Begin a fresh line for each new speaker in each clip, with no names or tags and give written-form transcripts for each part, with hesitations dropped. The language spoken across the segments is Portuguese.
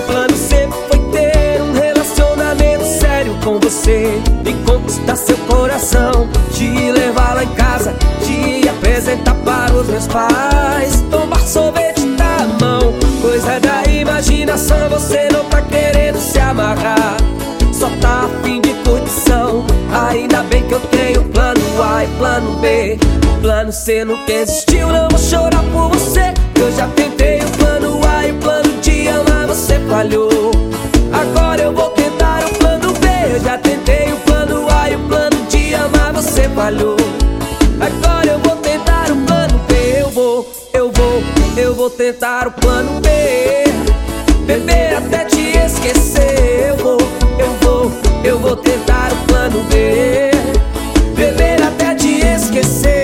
plano sempre foi ter um relacionamento sério com você e conquistar seu coração, te levar lá em casa, te apresentar para os meus pais, tomar sorvete da mão, coisa da imaginação. Você não tá querendo se amarrar, só tá a fim de curtição. Ainda bem que eu tenho plano A e plano B. O plano C nunca existiu, não vou chorar por você. Eu já tentei o plano A e o plano de amar, você falhou. Agora eu vou tentar o plano B. Eu já tentei o plano A e o plano de amar, você falhou. Agora eu vou tentar o plano B. Eu vou tentar o plano B. Beber até te esquecer. Eu vou tentar o plano B. Beber até te esquecer.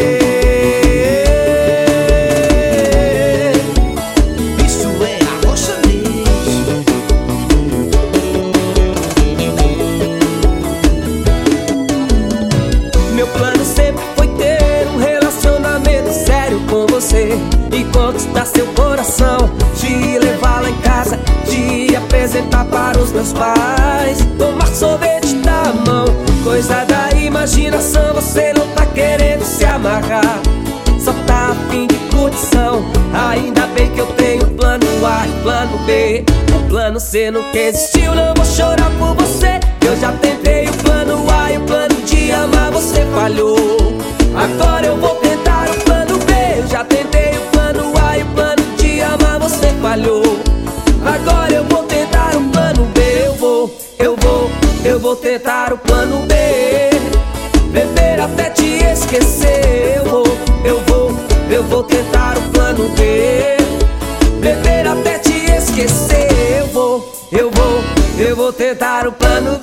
Isso é Arrocha Mix.
Meu plano sempre foi ter um relacionamento sério com você e conquistar seu coração, te levar lá em casa, te apresentar para os meus pais, tomar sorvete da mão, coisa da imaginação. Você não tá querendo se amarrar, só tá a fim de curtição. Ainda bem que eu tenho plano A e plano B. O plano C nunca existiu, não vou chorar por você. Eu já tentei o plano A e o plano de amar, você falhou. Agora eu vou tentar o plano B. Eu já tentei o plano A e o plano de amar, você falhou. Agora eu vou tentar o plano B. Eu vou tentar o plano B. Beber até te esquecer. Eu vou tentar o plano B. Beber até te esquecer. Eu vou tentar o plano